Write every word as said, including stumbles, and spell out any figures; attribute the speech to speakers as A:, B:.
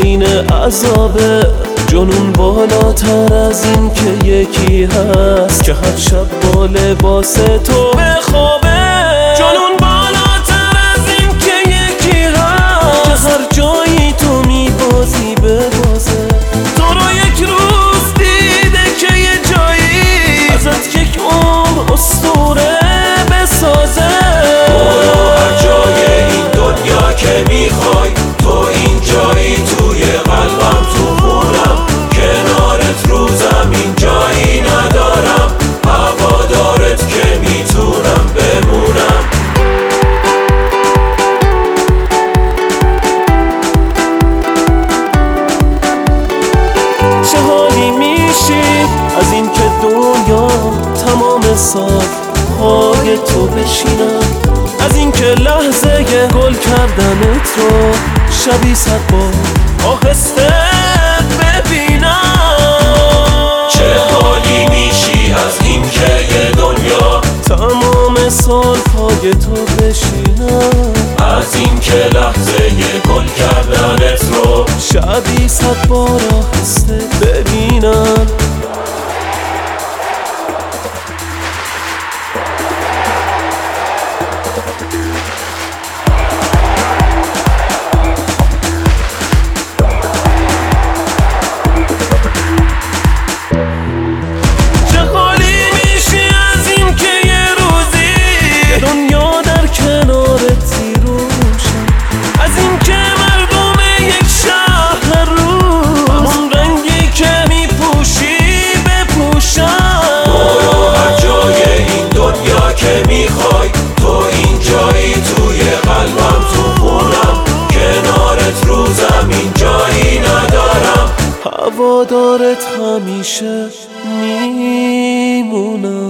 A: عین عذابه. جنون بالاتر از این که یکی هست که هر شب با لباس تو بخوابه. جنون بالاتر از این که یکی هست که هر جایی تو میبازی ببازه. تو رو یک روز دیده که یه جایی ازت یک عمر اسطوره بسازه.
B: برو هر جای این دنیا که میخوای، تو این جایی توی قلبم، تو خونم، کنارت رو زمین جایی ندارم. هوادارت که میتونم بمونم.
A: چه حالی میشی از این که دنیا تمام سال پای تو بشینم، از این که لحظه گل کردنت رو شبی صد بار آهسته ببینم.
B: چه حالی میشی از این که یه دنیا
A: تمام سال پای تو بشینم،
B: از این که لحظه گل کردنت رو
A: شبی صد بار آهسته ببینم.
B: میخوای تو این جایی توی قلبم، تو خونم، کنارت رو زمین جایی ندارم.
A: هوادارت همیشه میمونم.